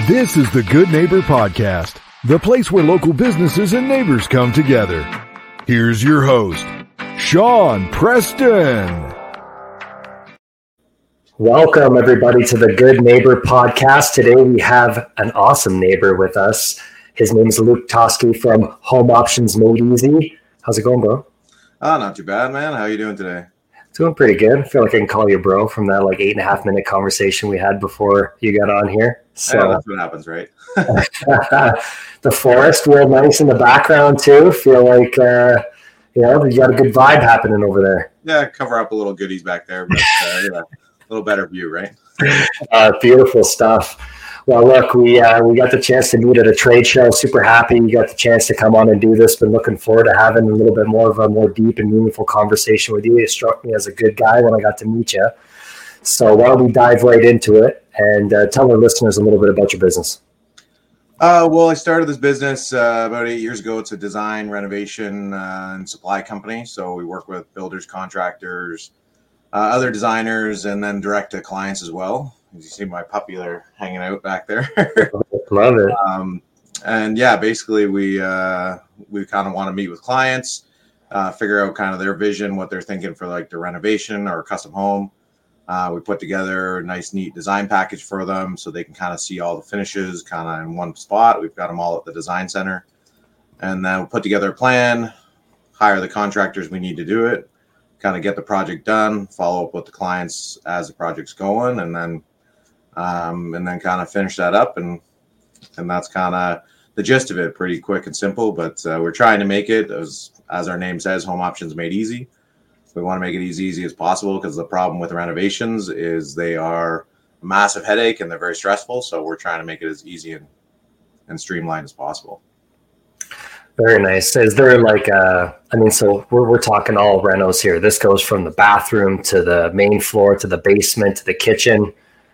This is the Good Neighbor Podcast, the place where local businesses and neighbors come together. Here's your host, Sean Preston. Welcome, everybody, to the Good Neighbor Podcast. Today we have an awesome neighbor with us. His name is Luke Toski from Home Options Made Easy. How's it going, bro? Not too bad, man. How are you doing today? Doing pretty good. I feel like I can call you bro from that 8.5 minute conversation we had before you got on here. So yeah, that's what happens, right? The forest, real nice in the background too. Feel like you got a good vibe happening over there. Yeah, cover up a little goodies back there, but a little better view, right? Beautiful stuff. Well, look, we got the chance to meet at a trade show. Super happy you got the chance to come on and do this. Been looking forward to having a little bit more of a more deep and meaningful conversation with you. You struck me as a good guy when I got to meet you. So why don't we dive right into it and tell our listeners a little bit about your business. Well, I started this business about 8 years ago. It's a design, renovation, and supply company. So we work with builders, contractors, other designers, and then direct to clients as well. You see my puppy there hanging out back there. Love it. And yeah, basically we kind of want to meet with clients, figure out kind of their vision, what they're thinking for the renovation or custom home. We put together a nice, neat design package for them so they can kind of see all the finishes kind of in one spot. We've got them all at the design center. And then we'll put together a plan, hire the contractors we need to do it, kind of get the project done, follow up with the clients as the project's going, and then kind of finish that up. And that's kind of the gist of it. Pretty quick and simple, but we're trying to make it, as our name says, Home Options Made Easy. We want to make it as easy as possible because the problem with renovations is they are a massive headache and they're very stressful. So we're trying to make it as easy and streamlined as possible. Very nice. Is there so we're talking all renos here. This goes from the bathroom to the main floor to the basement to the kitchen.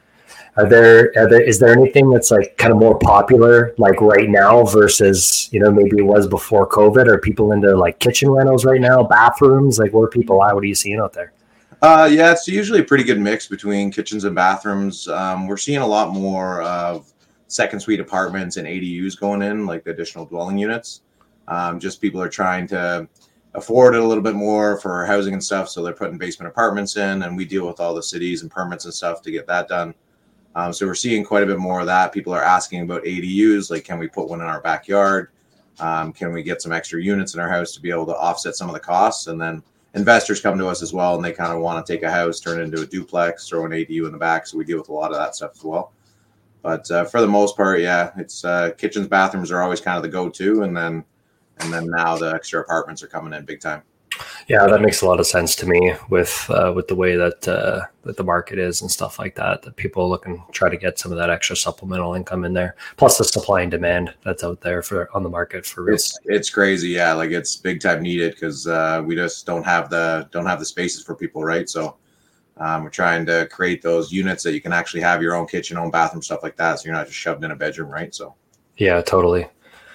Is there anything that's kind of more popular right now versus maybe it was before COVID? Are people into kitchen renos right now, bathrooms? Where are people at? What are you seeing out there? Yeah, it's usually a pretty good mix between kitchens and bathrooms. We're seeing a lot more of second suite apartments and ADUs going in, the additional dwelling units. Just people are trying to afford it a little bit more for housing and stuff, so they're putting basement apartments in, and we deal with all the cities and permits and stuff to get that done. So we're seeing quite a bit more of that. People are asking about ADUs, can we put one in our backyard? Can we get some extra units in our house to be able to offset some of the costs? And then investors come to us as well, and they kind of want to take a house, turn it into a duplex, throw an ADU in the back. So we deal with a lot of that stuff as well. But for the most part, yeah, it's kitchens, bathrooms are always kind of the go-to, and then now the extra apartments are coming in big time. Yeah, that makes a lot of sense to me with the way that the market is and stuff like that. That people look and try to get some of that extra supplemental income in there, plus the supply and demand that's out there on the market for real estate. It's crazy, yeah. It's big time needed because we just don't have the spaces for people, right? So we're trying to create those units that you can actually have your own kitchen, own bathroom, stuff like that. So you're not just shoved in a bedroom, right? So yeah, totally.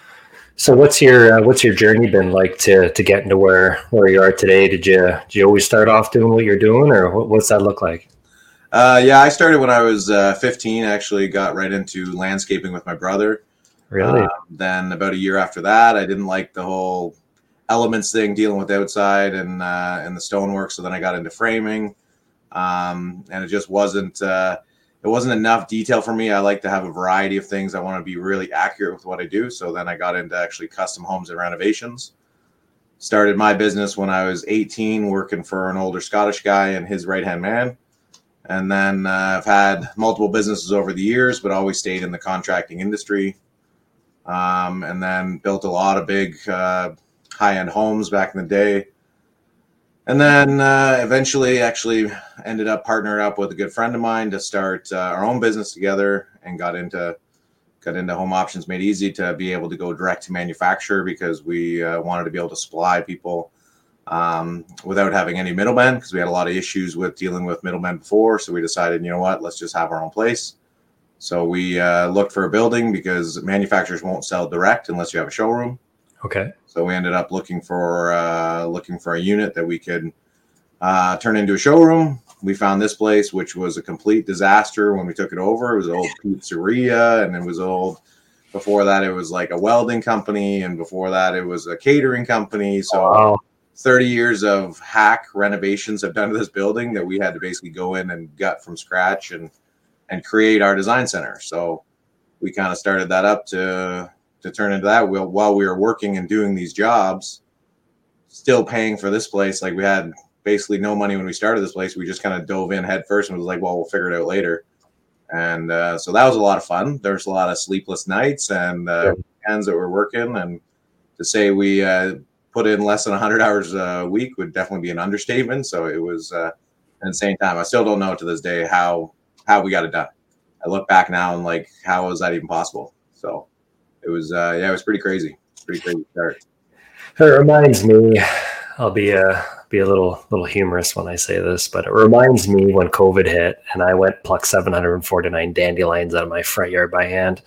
So what's your journey been like to get into where you are today? Did you always start off doing what you're doing, or what's that look like? Yeah, I started when I was 15. I actually got right into landscaping with my brother. Really? Then about a year after that, I didn't like the whole elements thing, dealing with the outside and the stonework. So then I got into framing, and it just wasn't enough detail for me. I like to have a variety of things. I want to be really accurate with what I do. So then I got into actually custom homes and renovations. Started my business when I was 18, working for an older Scottish guy and his right-hand man. And then I've had multiple businesses over the years, but always stayed in the contracting industry. And then built a lot of big high-end homes back in the day. And then eventually actually ended up partnering up with a good friend of mine to start our own business together, and got into Home Options Made Easy to be able to go direct to manufacturer, because we wanted to be able to supply people without having any middlemen, because we had a lot of issues with dealing with middlemen before. So we decided, let's just have our own place. So we looked for a building because manufacturers won't sell direct unless you have a showroom. Okay. So we ended up looking for a unit that we could turn into a showroom. we found this place, which was a complete disaster when we took it over. It was an old pizzeria, and it was old. Before that, it was like a welding company, and before that, it was a catering company. So Wow. 30 years of hack renovations have done to this building that we had to basically go in and gut from scratch and create our design center. So we kind of started that up to turn into that while we were working and doing these jobs, still paying for this place. Like we had basically no money when we started this place. We just kind of dove in head first and was like, well, we'll figure it out later. And so that was a lot of fun. There's a lot of sleepless nights and weekends that we're working. And to say we put in less than 100 hours a week would definitely be an understatement. So it was an insane time. I still don't know to this day how we got it done. I look back now and like, how was that even possible? So it was, it was pretty crazy. Pretty crazy start. It reminds me, I'll be a little humorous when I say this, but it reminds me when COVID hit and I went pluck 749 dandelions out of my front yard by hand.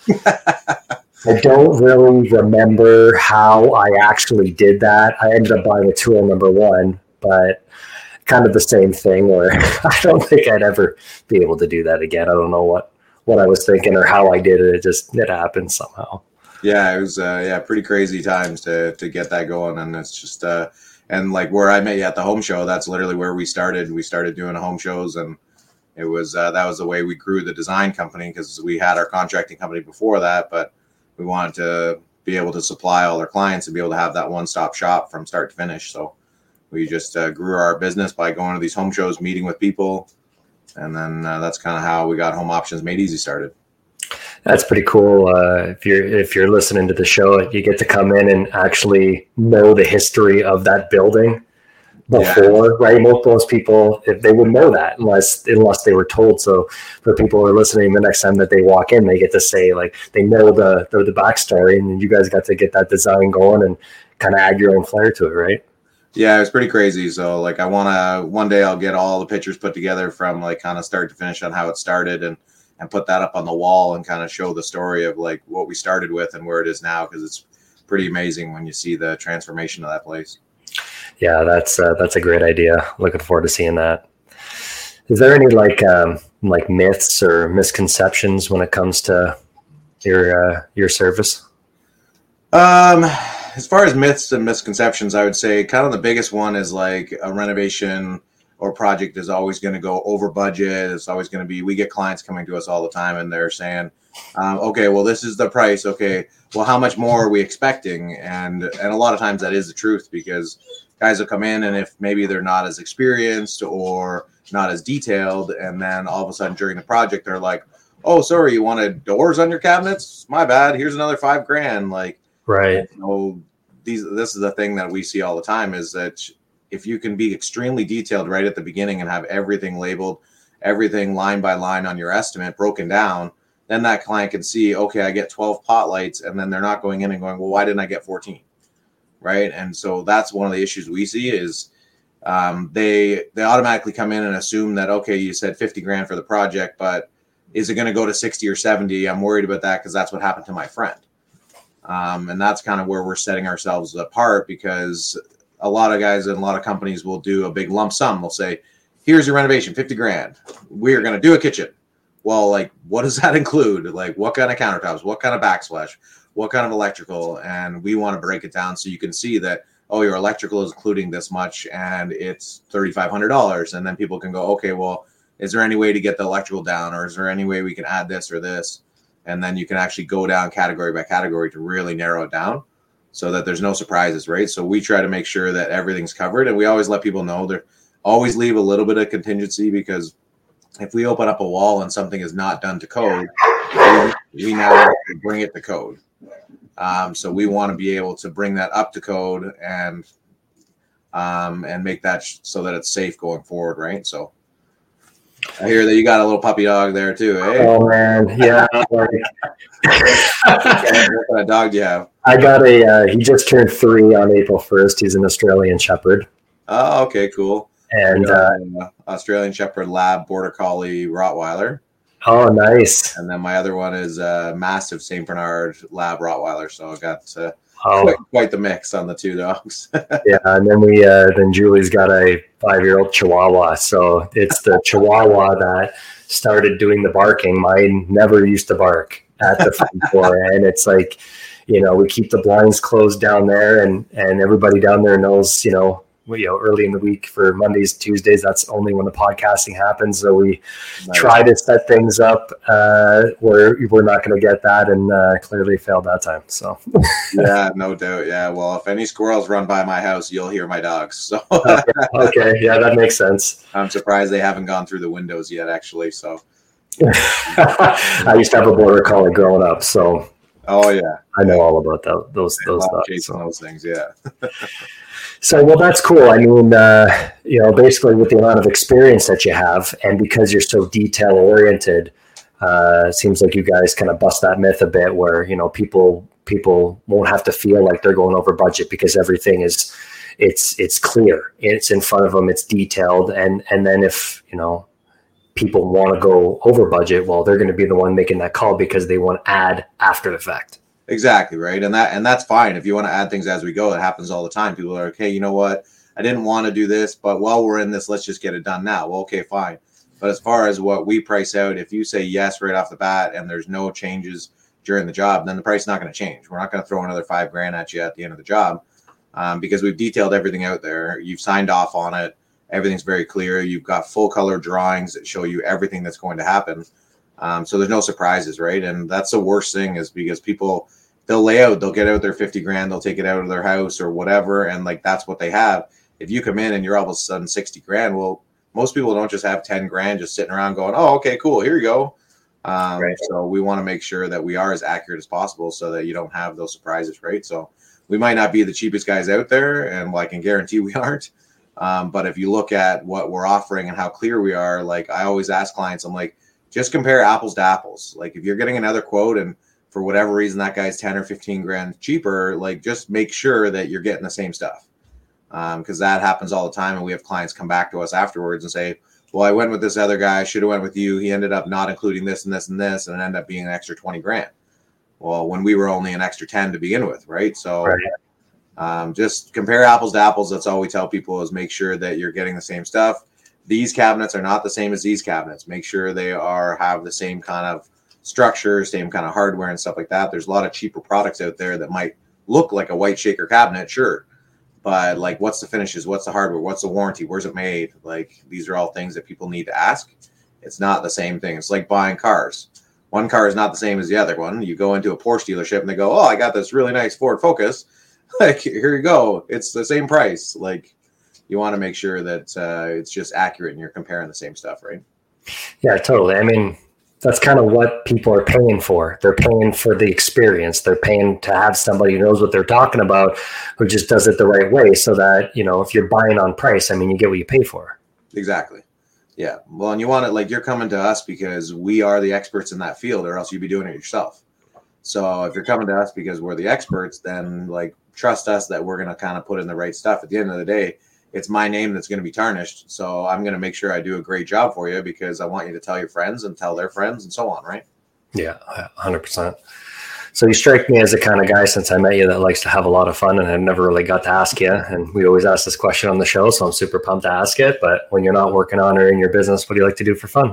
I don't really remember how I actually did that. I ended up buying a tool number one, but kind of the same thing where I don't think I'd ever be able to do that again. I don't know what I was thinking or how I did it. It happened somehow. Yeah, it was pretty crazy times to get that going. And it's just and like where I met you at the home show, that's literally where we started. We started doing home shows, and it was that was the way we grew the design company, because we had our contracting company before that, but we wanted to be able to supply all our clients and be able to have that one-stop shop from start to finish. So we just grew our business by going to these home shows, meeting with people, and then that's kind of how we got Home Options Made Easy started. That's pretty cool. If you're listening to the show, you get to come in and actually know the history of that building before, right? Most people, if they wouldn't know that unless they were told. So for people who are listening, the next time that they walk in, they get to say like they know the backstory, and you guys got to get that design going and kind of add your own flair to it, right? Yeah, it was pretty crazy. So like one day I'll get all the pictures put together from like kind of start to finish on how it started and put that up on the wall and kind of show the story of like what we started with and where it is now, because it's pretty amazing when you see the transformation of that place. Yeah, that's a great idea. Looking forward to seeing that. Is there any like myths or misconceptions when it comes to your service? As far as myths and misconceptions, I would say kind of the biggest one is like a renovation or project is always going to go over budget. It's always going to be, we get clients coming to us all the time and they're saying, okay, well, this is the price. Okay, well, how much more are we expecting? And a lot of times that is the truth, because guys will come in and if maybe they're not as experienced or not as detailed, and then all of a sudden during the project, they're like, oh, sorry, you wanted doors on your cabinets? My bad. Here's another $5,000. Like, right. This is the thing that we see all the time, is that if you can be extremely detailed right at the beginning and have everything labeled, everything line by line on your estimate broken down, then that client can see, okay, I get 12 pot lights, and then they're not going in and going, well, why didn't I get 14? Right. And so that's one of the issues we see is they automatically come in and assume that, okay, you said $50,000 for the project, but is it going to go to 60 or 70? I'm worried about that because that's what happened to my friend. And that's kind of where we're setting ourselves apart, because a lot of guys and a lot of companies will do a big lump sum. They'll say, here's your renovation, $50,000. We're going to do a kitchen. Well, like, what does that include? Like, what kind of countertops? What kind of backsplash? What kind of electrical? And we want to break it down so you can see that, oh, your electrical is including this much and it's $3,500. And then people can go, okay, well, is there any way to get the electrical down? Or is there any way we can add this or this? And then you can actually go down category by category to really narrow it down so that there's no surprises, right? So we try to make sure that everything's covered. And we always let people know, there always leave a little bit of contingency, because if we open up a wall and something is not done to code, we now have to bring it to code. So we want to be able to bring that up to code and make that so that it's safe going forward, right? So I hear that you got a little puppy dog there too, eh? Oh man, yeah. What kind of dog do you have? I got he just turned 3 on April 1st. He's an Australian Shepherd. Oh, okay, cool. And Australian Shepherd Lab Border Collie Rottweiler. Oh, nice. And then my other one is a massive St. Bernard Lab Rottweiler. So I got quite the mix on the two dogs. Yeah, and then then Julie's got a 5-year-old Chihuahua. So it's the Chihuahua that started doing the barking. Mine never used to bark at the front door, and it's like, we keep the blinds closed down there, and everybody down there knows, early in the week for Mondays, Tuesdays, that's only when the podcasting happens. So we try to set things up where we're not going to get that, and clearly failed that time. So yeah, no doubt. Yeah, well, if any squirrels run by my house, you'll hear my dogs. So okay, yeah, that makes sense. I'm surprised they haven't gone through the windows yet, actually. So I used to have a border collie growing up, so oh yeah, I know all about those chasing those things. Yeah. So, well, that's cool. I mean, basically with the amount of experience that you have, and because you're so detail oriented, it seems like you guys kind of bust that myth a bit where, people won't have to feel like they're going over budget because everything it's clear. It's in front of them. It's detailed. And then if, people want to go over budget, well, they're going to be the one making that call because they want to add after the fact. Exactly, right. And that's fine. If you want to add things as we go, it happens all the time. People are like, hey, you know what? I didn't want to do this, but while we're in this, let's just get it done now. Well, okay, fine. But as far as what we price out, if you say yes right off the bat and there's no changes during the job, then the price is not going to change. We're not going to throw another $5,000 at you at the end of the job because we've detailed everything out there. You've signed off on it. Everything's very clear. You've got full color drawings that show you everything that's going to happen. So there's no surprises, right? And that's the worst thing is because people – they'll get out their $50,000, they'll take it out of their house or whatever. And like, that's what they have. If you come in and you're all of a sudden $60,000, well, most people don't just have $10,000 just sitting around going, oh, okay, cool. Here you go. Right. So we want to make sure that we are as accurate as possible so that you don't have those surprises. Right. So we might not be the cheapest guys out there, and I can guarantee we aren't. But if you look at what we're offering and how clear we are, like I always ask clients, I'm like, just compare apples to apples. Like if you're getting another quote and for whatever reason that guy's 10 or 15 grand cheaper, like just make sure that you're getting the same stuff. Because that happens all the time. And we have clients come back to us afterwards and say, well, I went with this other guy. I should have went with you. He ended up not including this and this and this, and it ended up being an extra 20 grand. Well, when we were only an extra 10 to begin with, right? So just compare apples to apples. That's all we tell people is make sure that you're getting the same stuff. These cabinets are not the same as these cabinets. Make sure they have the same kind of structure, same kind of hardware and stuff like that. There's a lot of cheaper products out there that might look like a white shaker cabinet, sure. But like, what's the finishes? What's the hardware? What's the warranty? Where's it made? Like, these are all things that people need to ask. It's not the same thing. It's like buying cars. One car is not the same as the other one. You go into a Porsche dealership and they go, oh, I got this really nice Ford Focus. Like, here you go. It's the same price. Like, you want to make sure that it's just accurate and you're comparing the same stuff, right? Yeah, totally. I mean, that's kind of what people are paying for. They're paying for the experience. They're paying to have somebody who knows what they're talking about, who just does it the right way so that, if you're buying on price, I mean, you get what you pay for. Exactly. Yeah. Well, and you want it like you're coming to us because we are the experts in that field, or else you'd be doing it yourself. So if you're coming to us because we're the experts, then like trust us that we're going to kind of put in the right stuff. At the end of the day, it's my name that's going to be tarnished. So I'm going to make sure I do a great job for you because I want you to tell your friends and tell their friends and so on, right? Yeah, 100%. So you strike me as the kind of guy since I met you that likes to have a lot of fun, and I've never really got to ask you. And we always ask this question on the show, so I'm super pumped to ask it. But when you're not working on or in your business, what do you like to do for fun?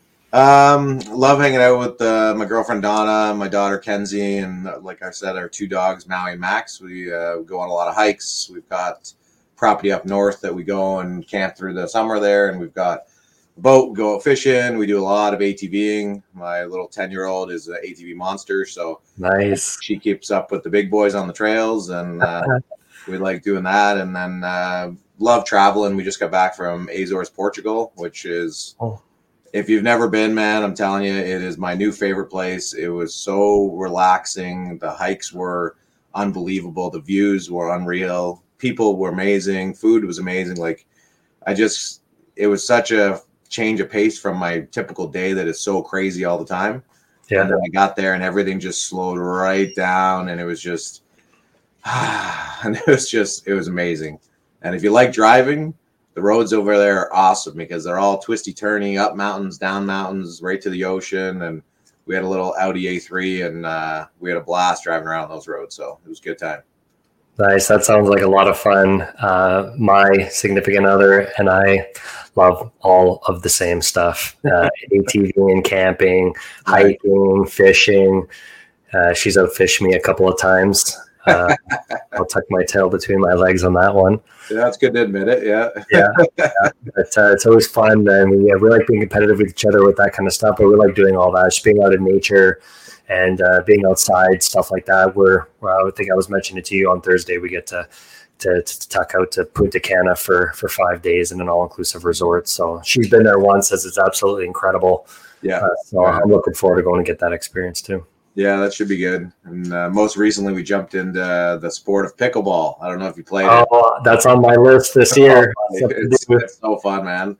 Love hanging out with my girlfriend Donna, my daughter Kenzie, and like I said, our two dogs, Maui and Max. We go on a lot of hikes. We've got property up north that we go and camp through the summer there, and we've got a boat, go out fishing. We do a lot of ATVing. My little 10-year-old is an ATV monster, so nice. She keeps up with the big boys on the trails, and we like doing that. And then love traveling. We just got back from Azores, Portugal, which is if you've never been, man, I'm telling you, it is my new favorite place. It was so relaxing. The hikes were unbelievable. The views were unreal. People were amazing. Food was amazing. Like, it was such a change of pace from my typical day that is so crazy all the time. Yeah. And then I got there and everything just slowed right down, and it was just, it was amazing. And if you like driving, the roads over there are awesome because they're all twisty turny, up mountains, down mountains, right to the ocean. And we had a little Audi A3 and we had a blast driving around those roads. So it was a good time. Nice. That sounds like a lot of fun. My significant other and I love all of the same stuff. ATV and camping, hiking, fishing. She's outfished me a couple of times. I'll tuck my tail between my legs on that one. Yeah, it's good to admit it. Yeah. It's always fun. And we like being competitive with each other with that kind of stuff. But we like doing all that, just being out in nature and being outside, stuff like that. I think I was mentioning it to you on Thursday. We get to tuck out to Punta Cana for 5 days in an all-inclusive resort. So she's been there once, says it's absolutely incredible. Yeah. I'm looking forward to going to get that experience too. Yeah, that should be good. And most recently, we jumped into the sport of pickleball. I don't know if you played it. Oh, that's on my list this year. It's so fun, man.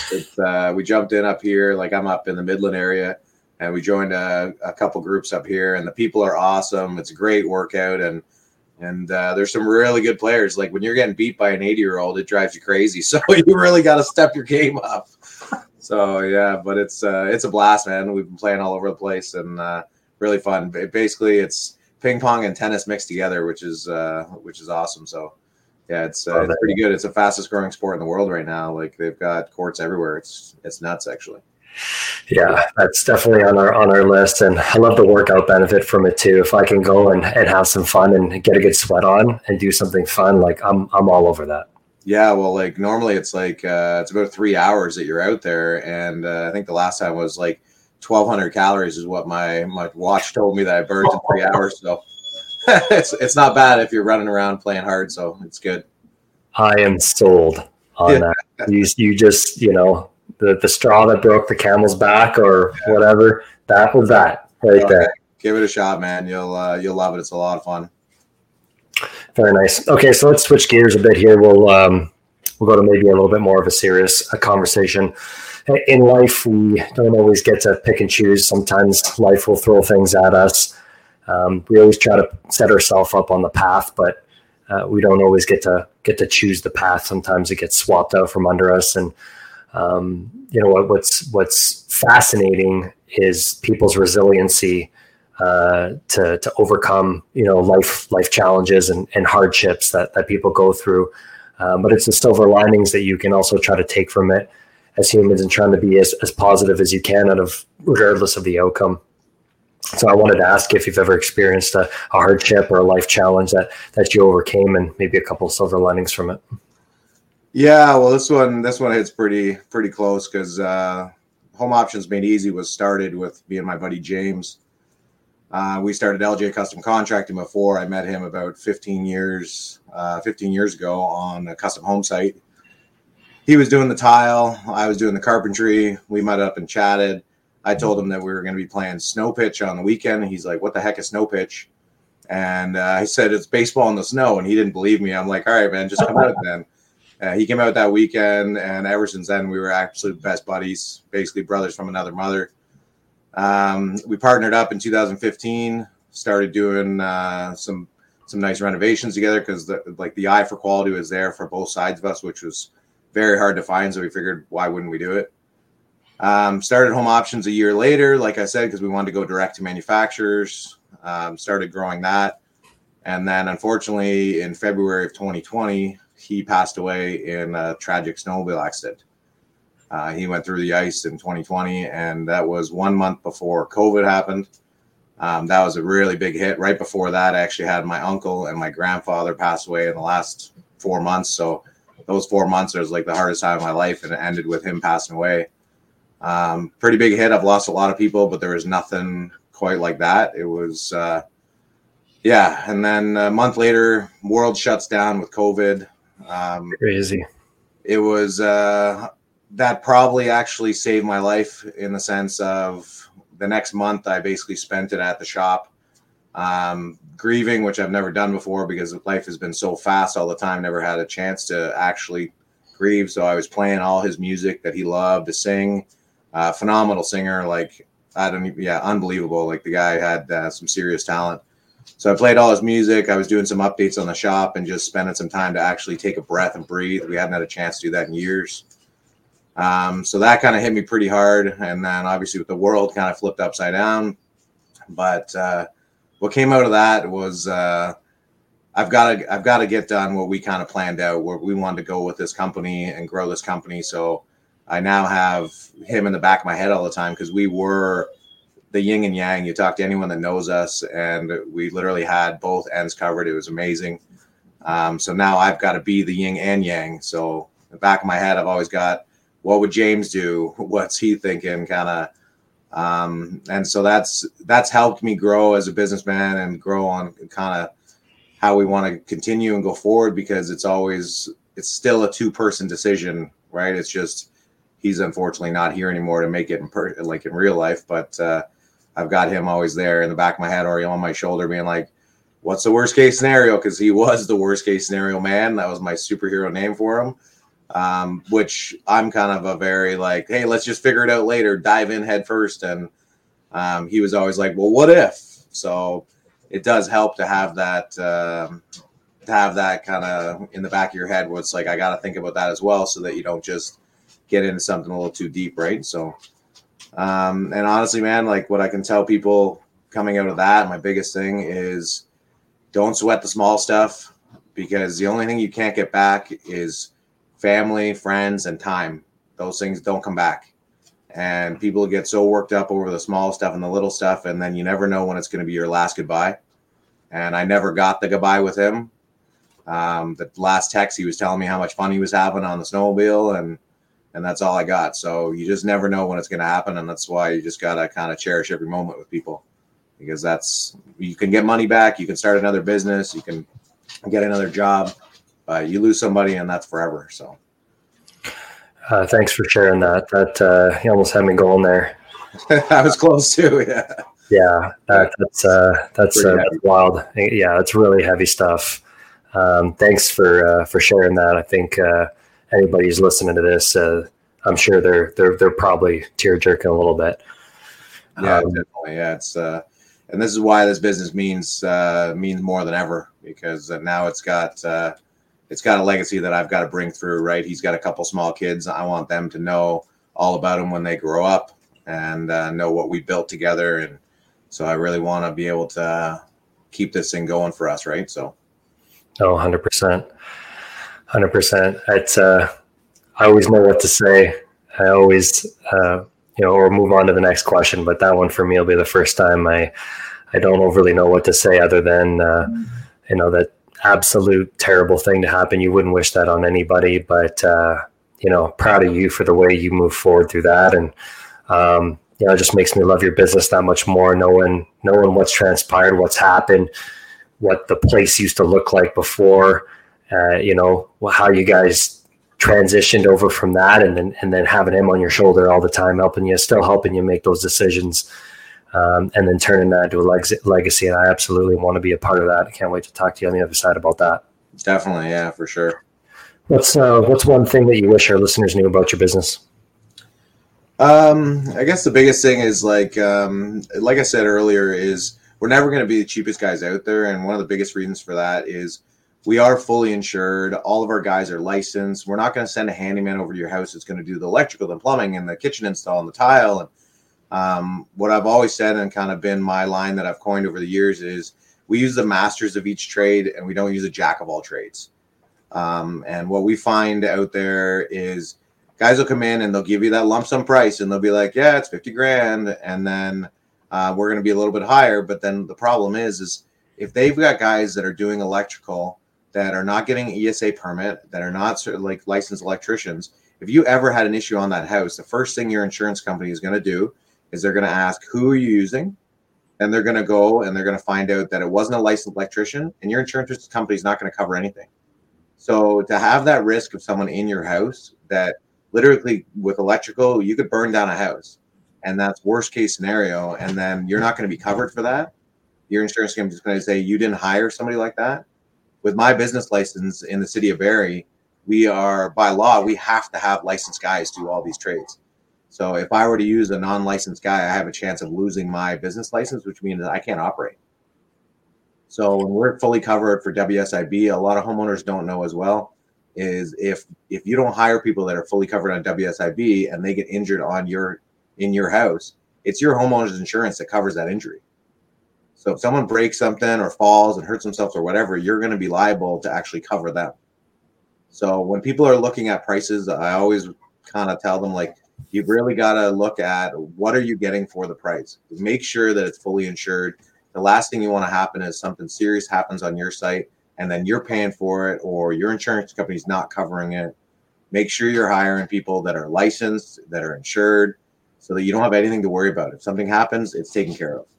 We jumped in up here, like I'm up in the Midland area, and we joined a couple groups up here, and the people are awesome. It's a great workout, and there's some really good players. Like when you're getting beat by an 80-year-old, it drives you crazy. So you really got to step your game up. So yeah, but it's a blast, man. We've been playing all over the place, and really fun. Basically, it's ping pong and tennis mixed together, which is awesome. So yeah, it's pretty good. It's the fastest growing sport in the world right now. Like they've got courts everywhere. It's nuts, actually. Yeah, that's definitely on our list, and I love the workout benefit from it too. If I can go and have some fun and get a good sweat on and do something fun, like I'm all over that. Yeah, well, like normally it's like it's about 3 hours that you're out there, and I think the last time was like 1,200 calories is what my watch told me that I burned in 3 hours. So it's not bad if you're running around playing hard. So it's good. I am sold on that. You just the straw that broke the camel's back or whatever. That was that right there. Give it a shot, man. You'll love it. It's a lot of fun. Very nice. Okay, so let's switch gears a bit here. We'll go to maybe a little bit more of a serious conversation. In life, we don't always get to pick and choose. Sometimes life will throw things at us. We always try to set ourselves up on the path, but we don't always get to choose the path. Sometimes it gets swapped out from under us. And what's fascinating is people's resiliency to overcome life challenges and hardships that people go through. But it's the silver linings that you can also try to take from it as humans and trying to be as positive as you can regardless of the outcome. So I wanted to ask if you've ever experienced a hardship or a life challenge that you overcame and maybe a couple of silver linings from it. Yeah, well, this one hits pretty close because Home Options Made Easy was started with me and my buddy James. We started LJ Custom Contracting before. I met him about 15 years ago on a custom home site. He was doing the tile. I was doing the carpentry. We met up and chatted. I told him that we were going to be playing snow pitch on the weekend. He's like, "What the heck is snow pitch?" And I said, "It's baseball in the snow." And he didn't believe me. I'm like, "All right, man, just come out then." He came out that weekend, and ever since then, we were absolute best buddies, basically brothers from another mother. We partnered up in 2015, started doing some nice renovations together because the eye for quality was there for both sides of us, which was very hard to find. So we figured, why wouldn't we do it? Started Home Options a year later, like I said, because we wanted to go direct to manufacturers. Started growing that. And then unfortunately in February of 2020, he passed away in a tragic snowmobile accident. He went through the ice in 2020, and that was 1 month before COVID happened. That was a really big hit. Right before that, I actually had my uncle and my grandfather pass away in the last 4 months. So those 4 months was like the hardest time of my life, and it ended with him passing away. Pretty big hit. I've lost a lot of people, but there was nothing quite like that. It was, And then a month later, world shuts down with COVID. Crazy. It was, that probably actually saved my life in the sense of the next month I basically spent it at the shop, grieving, which I've never done before because life has been so fast all the time. Never had a chance to actually grieve. So I was playing all his music that he loved to sing. Phenomenal singer, unbelievable. Like the guy had some serious talent. So I played all his music. I was doing some updates on the shop and just spending some time to actually take a breath and breathe. We hadn't had a chance to do that in years. So that kind of hit me pretty hard. And then obviously with the world kind of flipped upside down. But what came out of that was I've got to get done what we kind of planned out, where we wanted to go with this company and grow this company. So I now have him in the back of my head all the time, because we were the yin and yang. You talk to anyone that knows us, and we literally had both ends covered. It was amazing. So now I've got to be the yin and yang. So in the back of my head, I've always got, what would James do? What's he thinking? Kind of. And so that's helped me grow as a businessman and grow on kind of how we want to continue and go forward, because it's still a 2-person decision, right? It's just, he's unfortunately not here anymore to make it in real life. But I've got him always there in the back of my head, or on my shoulder, being like, what's the worst case scenario? Because he was the worst case scenario man. That was my superhero name for him, which I'm kind of a very like, hey, let's just figure it out later, dive in head first. And he was always like, well, what if? So it does help to have that kind of in the back of your head, where it's like, I got to think about that as well, so that you don't just get into something a little too deep, right? So, and honestly, man, like what I can tell people coming out of that, my biggest thing is, don't sweat the small stuff, because the only thing you can't get back is family, friends, and time. Those things don't come back. And people get so worked up over the small stuff and the little stuff, and then you never know when it's going to be your last goodbye. And I never got the goodbye with him. The last text, he was telling me how much fun he was having on the snowmobile, and that's all I got. So you just never know when it's going to happen, and that's why you just got to kind of cherish every moment with people, because you can get money back, you can start another business, you can get another job, but you lose somebody, and that's forever. So thanks for sharing that. That you almost had me going there. I was close too. Yeah, that's wild. Yeah, it's really heavy stuff. Thanks for sharing that. I think anybody who's listening to this, I'm sure they're probably tear jerking a little bit. Yeah, definitely. Yeah, it's and this is why this business means more than ever, because now it's got a legacy that I've got to bring through. Right, he's got a couple small kids. I want them to know all about him when they grow up, and know what we built together. And so I really want to be able to keep this thing going for us, right? So. Oh, 100%. 100%. It's, I always know what to say. I always, or move on to the next question, but that one for me will be the first time I don't overly know what to say, other than, that absolute terrible thing to happen. You wouldn't wish that on anybody, but, proud of you for the way you move forward through that. And, it just makes me love your business that much more, knowing what's transpired, what's happened, what the place used to look like before, how you guys transitioned over from that, and then having him on your shoulder all the time, helping you make those decisions, and then turning that into a legacy. And I absolutely want to be a part of that. I can't wait to talk to you on the other side about that. Definitely. Yeah, for sure. What's one thing that you wish our listeners knew about your business? I guess the biggest thing is like I said earlier, is we're never going to be the cheapest guys out there. And one of the biggest reasons for that is we are fully insured. All of our guys are licensed. We're not going to send a handyman over to your house that's going to do the electrical and plumbing and the kitchen install and the tile. And what I've always said, and kind of been my line that I've coined over the years, is we use the masters of each trade, and we don't use a jack of all trades. And what we find out there is guys will come in and they'll give you that lump sum price, and they'll be like, yeah, it's $50,000. And then we're going to be a little bit higher. But then the problem is if they've got guys that are doing electrical that are not getting an ESA permit, that are not sort of like licensed electricians, if you ever had an issue on that house, the first thing your insurance company is going to do is they're going to ask, who are you using? And they're going to go and they're going to find out that it wasn't a licensed electrician, and your insurance company is not going to cover anything. So to have that risk of someone in your house that literally with electrical, you could burn down a house, and that's worst case scenario. And then you're not going to be covered for that. Your insurance company is going to say you didn't hire somebody like that. With my business license in the city of Barrie, we are, by law, we have to have licensed guys do all these trades. So if I were to use a non-licensed guy, I have a chance of losing my business license, which means I can't operate. So when we're fully covered for WSIB, a lot of homeowners don't know as well, is if you don't hire people that are fully covered on WSIB and they get injured in your house, it's your homeowner's insurance that covers that injury. So if someone breaks something or falls and hurts themselves or whatever, you're going to be liable to actually cover them. So when people are looking at prices, I always kind of tell them, like, you've really got to look at what are you getting for the price. Make sure that it's fully insured. The last thing you want to happen is something serious happens on your site and then you're paying for it or your insurance company's not covering it. Make sure you're hiring people that are licensed, that are insured, so that you don't have anything to worry about. If something happens, it's taken care of.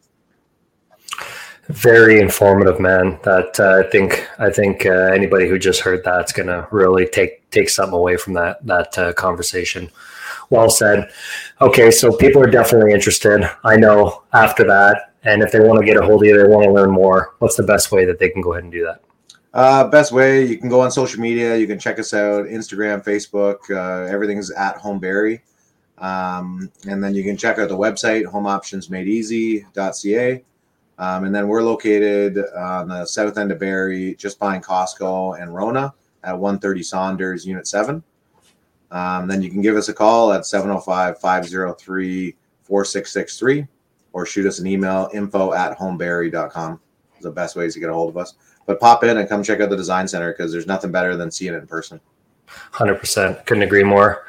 Very informative, man. That I think anybody who just heard that's going to really take something away from that conversation. Well said. Okay, so people are definitely interested. I know after that, and if they want to get a hold of you, they want to learn more. What's the best way that they can go ahead and do that? Best way, you can go on social media. You can check us out, Instagram, Facebook. Everything's at Homeberry. And then you can check out the website, homeoptionsmadeeasy.ca. And then we're located on the south end of Barrie, just behind Costco and Rona at 130 Saunders, Unit 7. Then you can give us a call at 705-503-4663 or shoot us an email, info@homeberry.com. The best ways to get a hold of us. But pop in and come check out the design center because there's nothing better than seeing it in person. 100%. Couldn't agree more.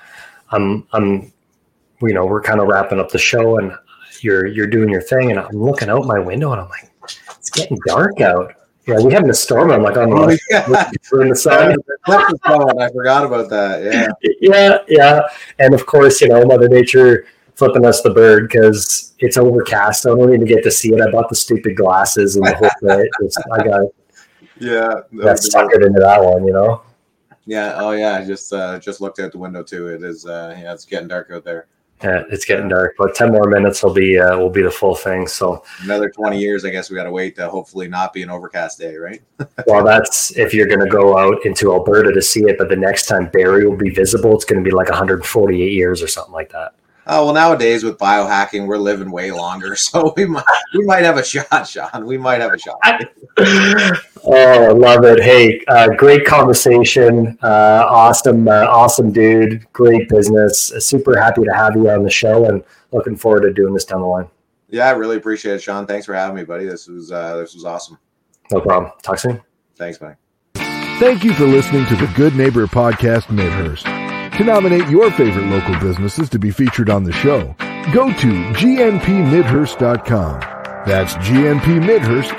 We're kind of wrapping up the show and you're doing your thing, and I'm looking out my window and I'm like, it's getting dark out. Yeah, we having a storm. I'm like, we're in the sun. I forgot about that. Yeah. And of course, Mother Nature flipping us the bird because it's overcast. So I don't even get to see it. I bought the stupid glasses and the whole thing. I got suckered into that one, Yeah. Oh yeah. I just looked out the window too. It is. It's getting dark out there. Yeah, it's getting dark, but 10 more minutes will be the full thing. So another 20 years, I guess we got to wait to hopefully not be an overcast day, right? Well, that's if you're going to go out into Alberta to see it, but the next time Barrie will be visible, it's going to be like 148 years or something like that. Oh, well, nowadays with biohacking, we're living way longer, so we might have a shot, Sean. We might have a shot. Oh, I love it. Hey, great conversation. Awesome dude. Great business. Super happy to have you on the show and looking forward to doing this down the line. Yeah, I really appreciate it, Sean. Thanks for having me, buddy. This was awesome. No problem. Talk soon. Thanks, buddy. Thank you for listening to the Good Neighbor Podcast Midhurst. To nominate your favorite local businesses to be featured on the show, go to gnpmidhurst.com. That's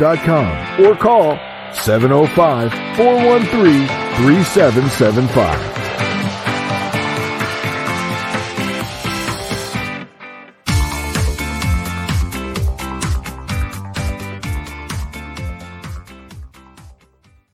gnpmidhurst.com or call 705-413-3775.